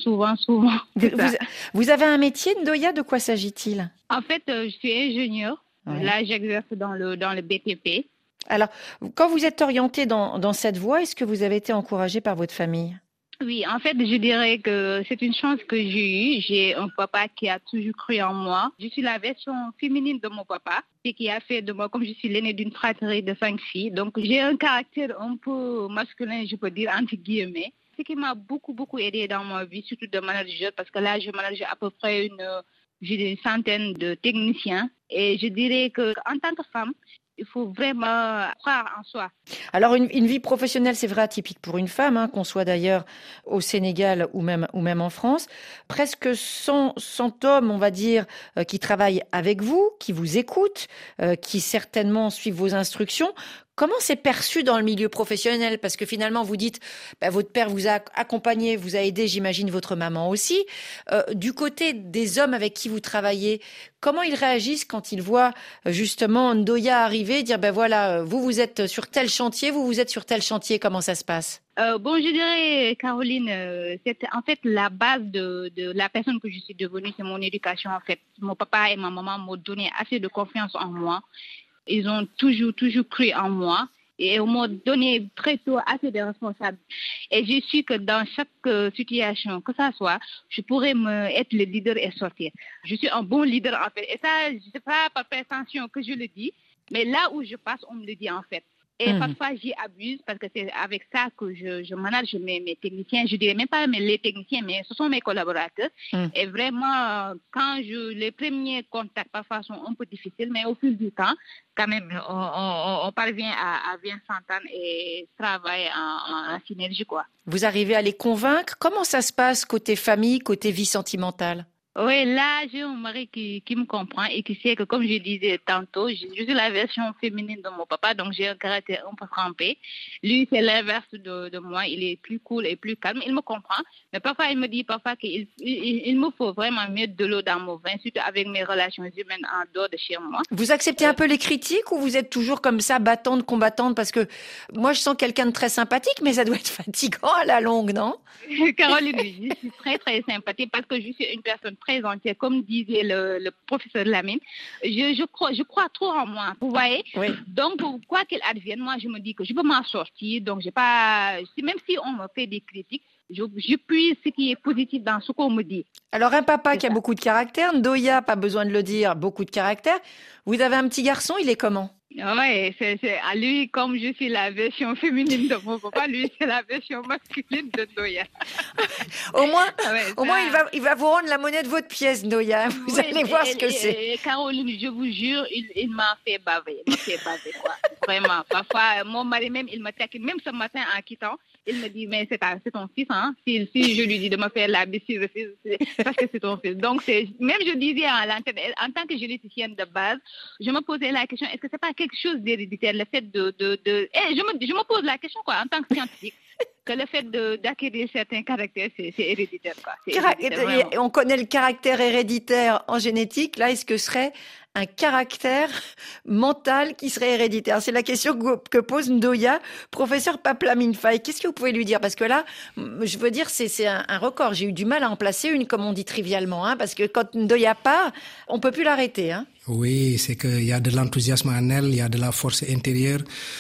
Vous avez un métier, Ndoya, de quoi s'agit-il ? En fait, je suis ingénieure. Ouais. Là, j'exerce dans le BTP. Alors, quand vous êtes orientée dans cette voie, est-ce que vous avez été encouragée par votre famille ? Oui, en fait, je dirais que c'est une chance que j'ai eue. J'ai un papa qui a toujours cru en moi. Je suis la version féminine de mon papa et qui a fait de moi, comme je suis l'aînée d'une fratrie de 5 filles. Donc, j'ai un caractère un peu masculin, je peux dire, entre guillemets. Ce qui m'a beaucoup aidé dans ma vie, surtout de manager, parce que là, je manage à peu près une centaine de techniciens. Et je dirais qu'en tant que femme, il faut vraiment croire en soi. Alors, une vie professionnelle, c'est vrai, atypique pour une femme, qu'on soit d'ailleurs au Sénégal ou même en France. Presque 100 hommes, on va dire, qui travaillent avec vous, qui vous écoutent, qui certainement suivent vos instructions. Comment c'est perçu dans le milieu professionnel ? Parce que finalement, vous dites, votre père vous a accompagné, vous a aidé, j'imagine votre maman aussi. Du côté des hommes avec qui vous travaillez, comment ils réagissent quand ils voient justement Ndoya arriver, dire voilà, vous êtes sur tel chantier, vous êtes sur tel chantier, comment ça se passe ? Bon, je dirais, Caroline, c'est en fait la base de la personne que je suis devenue, c'est mon éducation en fait. Mon papa et ma maman m'ont donné assez de confiance en moi. Ils ont toujours cru en moi et m'ont donné très tôt assez de responsabilités. Et je suis que dans chaque situation, que ça soit, je pourrais être le leader et sortir. Je suis un bon leader en fait. Et ça, c'est pas par prétention que je le dis, mais là où je passe, on me le dit en fait. Et parfois, j'y abuse parce que c'est avec ça que je manage mes techniciens. Je dirais même pas les techniciens, mais ce sont mes collaborateurs. Et vraiment, quand les premiers contacts parfois sont un peu difficiles, mais au fil du temps, quand même, on parvient à bien s'entendre et travailler en synergie, quoi. Vous arrivez à les convaincre ? Comment ça se passe côté famille, côté vie sentimentale ? Oui, là, j'ai un mari qui me comprend et qui sait que, comme je disais tantôt, je suis la version féminine de mon papa, donc j'ai un caractère un peu trempé. Lui, c'est l'inverse de moi. Il est plus cool et plus calme. Il me comprend. Mais parfois, il me dit qu'il me faut vraiment mettre de l'eau dans mon vin, surtout avec mes relations humaines en dehors de chez moi. Vous acceptez un peu les critiques ou vous êtes toujours comme ça, battante, combattante ? Parce que moi, je sens quelqu'un de très sympathique, mais ça doit être fatigant à la longue, non ? Caroline, je suis très sympathique parce que je suis une personne très entière, comme disait le professeur Lamine. Je crois trop en moi, vous voyez. Oui. Donc, quoi qu'il advienne, moi, je me dis que je peux m'en sortir. Donc, même si on me fait des critiques, je puise ce qui est positif dans ce qu'on me dit. Alors, un papa qui a beaucoup de caractère, Ndoya, pas besoin de le dire, beaucoup de caractère. Vous avez un petit garçon, il est comment ? Oui, c'est à lui, comme je suis la version féminine de mon papa, lui, c'est la version masculine de Ndoya. Au moins, il va vous rendre la monnaie de votre pièce, Ndoya. Vous allez voir ce que c'est. Caroline, je vous jure, il m'a fait baver. Quoi. Vraiment. Parfois, mon mari même, il me taquine. Même ce matin, en quittant, Il me dit, mais c'est ton fils, hein. Si je lui dis de me faire la bise, parce que c'est ton fils. Donc, même je disais à l'antenne, en tant que généticienne de base, je me posais la question, est-ce que c'est pas quelque chose d'héréditaire, le fait je me pose la question, quoi, en tant que scientifique, que le fait d'acquérir certains caractères, c'est héréditaire, quoi. On connaît le caractère héréditaire en génétique. Là, est-ce que ce serait un caractère mental qui serait héréditaire? C'est la question que pose Ndoya. Professeur Paplamine Faye, qu'est-ce que vous pouvez lui dire? Parce que là, je veux dire, c'est un record. J'ai eu du mal à en placer une, comme on dit trivialement, hein, parce que quand Ndoya part, on peut plus l'arrêter. Hein. Oui, c'est qu'il y a de l'enthousiasme en elle, il y a de la force intérieure.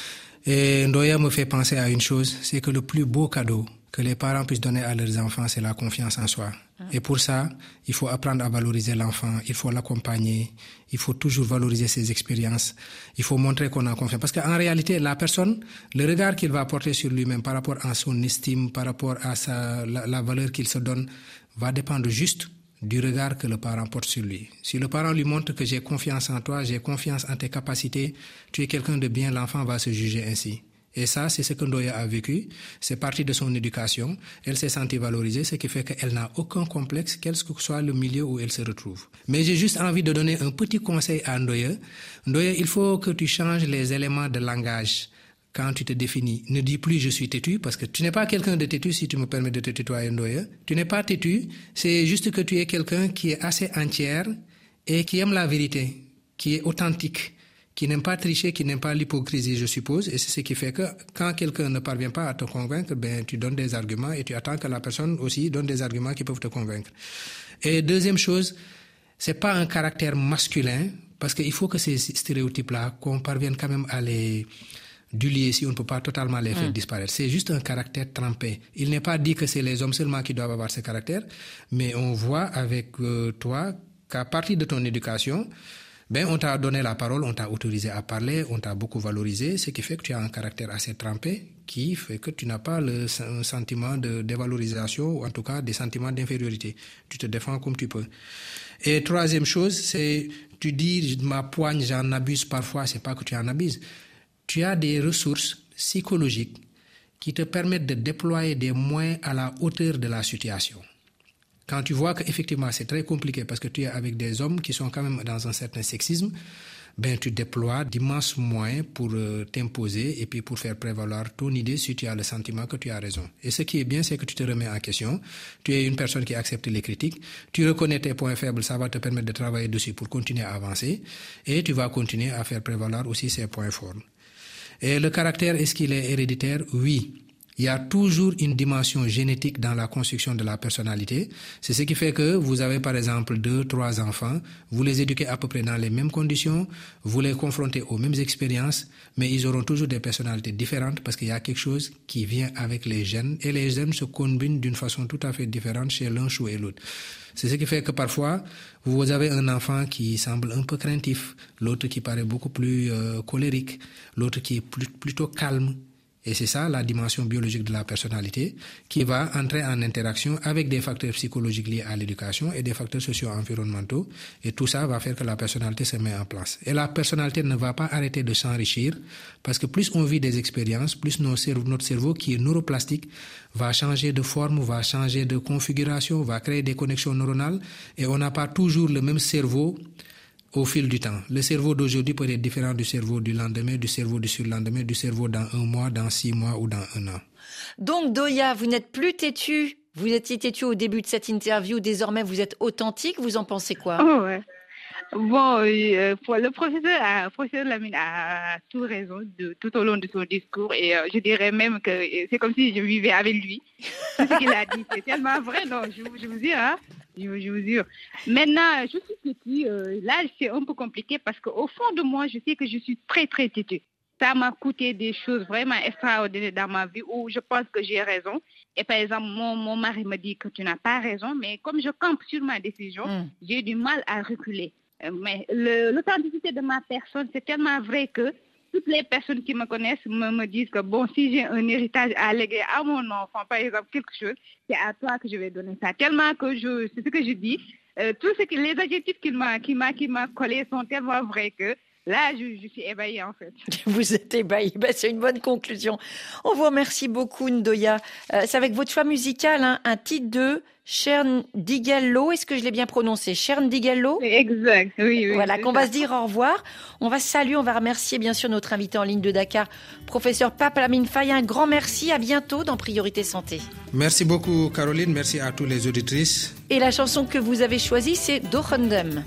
Et Ndoya me fait penser à une chose, c'est que le plus beau cadeau que les parents puissent donner à leurs enfants, c'est la confiance en soi. Et pour ça, il faut apprendre à valoriser l'enfant, il faut l'accompagner, il faut toujours valoriser ses expériences, il faut montrer qu'on a confiance. Parce qu'en réalité, la personne, le regard qu'il va porter sur lui-même par rapport à son estime, par rapport à la valeur qu'il se donne, va dépendre juste du regard que le parent porte sur lui. Si le parent lui montre que j'ai confiance en toi, j'ai confiance en tes capacités, tu es quelqu'un de bien, l'enfant va se juger ainsi. Et ça, c'est ce que Ndoya a vécu. C'est partie de son éducation. Elle s'est sentie valorisée, ce qui fait qu'elle n'a aucun complexe, quel que soit le milieu où elle se retrouve. Mais j'ai juste envie de donner un petit conseil à Ndoya. Ndoya, il faut que tu changes les éléments de langage quand tu te définis. Ne dis plus « je suis têtu » parce que tu n'es pas quelqu'un de têtu, si tu me permets de te tutoyer, Ndoya. Tu n'es pas têtu, c'est juste que tu es quelqu'un qui est assez entière et qui aime la vérité, qui est authentique, qui n'aime pas tricher, qui n'aime pas l'hypocrisie, je suppose. Et c'est ce qui fait que quand quelqu'un ne parvient pas à te convaincre, tu donnes des arguments et tu attends que la personne aussi donne des arguments qui peuvent te convaincre. Et deuxième chose, c'est pas un caractère masculin, parce qu'il faut que ces stéréotypes-là, qu'on parvienne quand même à les dulier si on ne peut pas totalement les faire disparaître. C'est juste un caractère trempé. Il n'est pas dit que c'est les hommes seulement qui doivent avoir ce caractère, mais on voit avec toi qu'à partir de ton éducation, on t'a donné la parole, on t'a autorisé à parler, on t'a beaucoup valorisé, ce qui fait que tu as un caractère assez trempé qui fait que tu n'as pas un sentiment de dévalorisation ou en tout cas des sentiments d'infériorité. Tu te défends comme tu peux. Et troisième chose, c'est tu dis ma poigne, j'en abuse parfois, c'est pas que tu en abuses. Tu as des ressources psychologiques qui te permettent de déployer des moyens à la hauteur de la situation. Quand tu vois qu'effectivement c'est très compliqué parce que tu es avec des hommes qui sont quand même dans un certain sexisme, tu déploies d'immenses moyens pour t'imposer et puis pour faire prévaloir ton idée si tu as le sentiment que tu as raison. Et ce qui est bien, c'est que tu te remets en question. Tu es une personne qui accepte les critiques. Tu reconnais tes points faibles, ça va te permettre de travailler dessus pour continuer à avancer. Et tu vas continuer à faire prévaloir aussi ces points forts. Et le caractère, est-ce qu'il est héréditaire? Oui. Il y a toujours une dimension génétique dans la construction de la personnalité. C'est ce qui fait que vous avez par exemple 2, 3 enfants, vous les éduquez à peu près dans les mêmes conditions, vous les confrontez aux mêmes expériences, mais ils auront toujours des personnalités différentes parce qu'il y a quelque chose qui vient avec les gènes et les gènes se combinent d'une façon tout à fait différente chez l'un et l'autre. C'est ce qui fait que parfois, vous avez un enfant qui semble un peu craintif, l'autre qui paraît beaucoup plus colérique, l'autre qui est plutôt calme. Et c'est ça la dimension biologique de la personnalité qui va entrer en interaction avec des facteurs psychologiques liés à l'éducation et des facteurs socio-environnementaux. Et tout ça va faire que la personnalité se met en place. Et la personnalité ne va pas arrêter de s'enrichir parce que plus on vit des expériences, plus notre cerveau qui est neuroplastique va changer de forme, va changer de configuration, va créer des connexions neuronales et on n'a pas toujours le même cerveau au fil du temps. Le cerveau d'aujourd'hui peut être différent du cerveau du lendemain, du cerveau du surlendemain, du cerveau dans 1 mois, dans 6 mois ou dans 1 an. Donc Ndoya, vous n'êtes plus têtu. Vous étiez têtu au début de cette interview. Désormais, vous êtes authentique. Vous en pensez quoi? Ouais. Bon, pour le professeur Lamine a tout raison tout au long de son discours et je dirais même que c'est comme si je vivais avec lui. Tout ce qu'il a dit, c'est tellement vrai. Non, je vous dis, hein. Je vous jure. Maintenant, je suis têtue. Là, c'est un peu compliqué parce qu'au fond de moi, je sais que je suis très, très têtue. Ça m'a coûté des choses vraiment extraordinaires dans ma vie où je pense que j'ai raison. Et par exemple, mon mari me dit que tu n'as pas raison, mais comme je campe sur ma décision, j'ai du mal à reculer. Mais l'authenticité de ma personne, c'est tellement vrai que toutes les personnes qui me connaissent me disent que bon, si j'ai un héritage à léguer à mon enfant, par exemple, quelque chose, c'est à toi que je vais donner ça. Tellement que c'est ce que je dis. Les adjectifs qu'il m'a collés sont tellement vrais que Là, je suis ébahie en fait. Vous êtes ébahie. C'est une bonne conclusion. On vous remercie beaucoup, Ndoya. C'est avec votre choix musical, un titre de Chern Digallo. Est-ce que je l'ai bien prononcé? Chern Digallo? Exact, oui. Voilà, qu'on va se dire au revoir. On va saluer, on va remercier bien sûr notre invité en ligne de Dakar, professeur Pape Lamine Faye. Un grand merci. À bientôt dans Priorité Santé. Merci beaucoup, Caroline. Merci à tous les auditrices. Et la chanson que vous avez choisie, c'est Dochendem.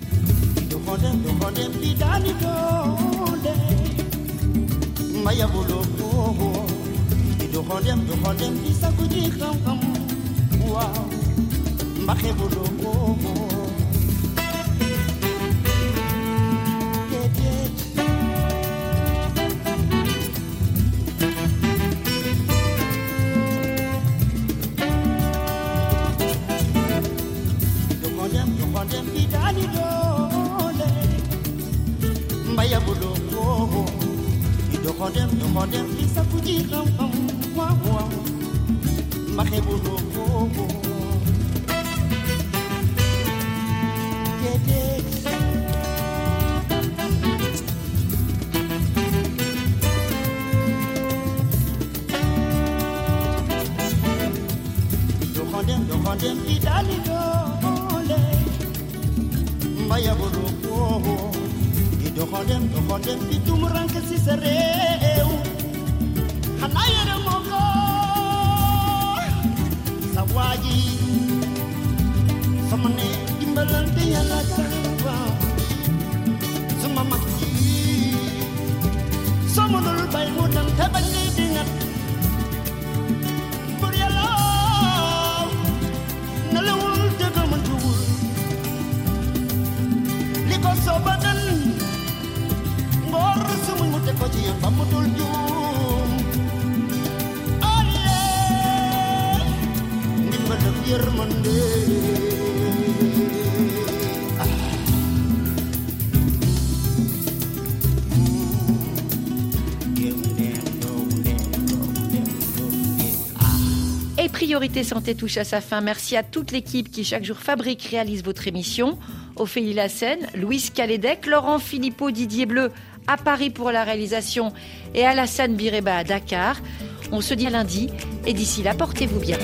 Et Priorité Santé touche à sa fin. Merci à toute l'équipe qui chaque jour fabrique, réalise votre émission. Ophélie Lassène, Louise Calédec, Laurent Philippot, Didier Bleu à Paris pour la réalisation et Alassane Bireba à Dakar. On se dit à lundi et d'ici là, portez-vous bien.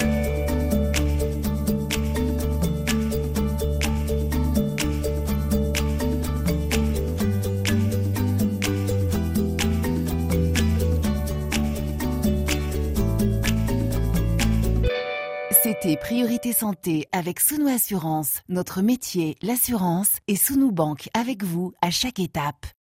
C'était Priorité Santé avec Sounou Assurance. Notre métier, l'assurance, et Sounou Banque avec vous à chaque étape.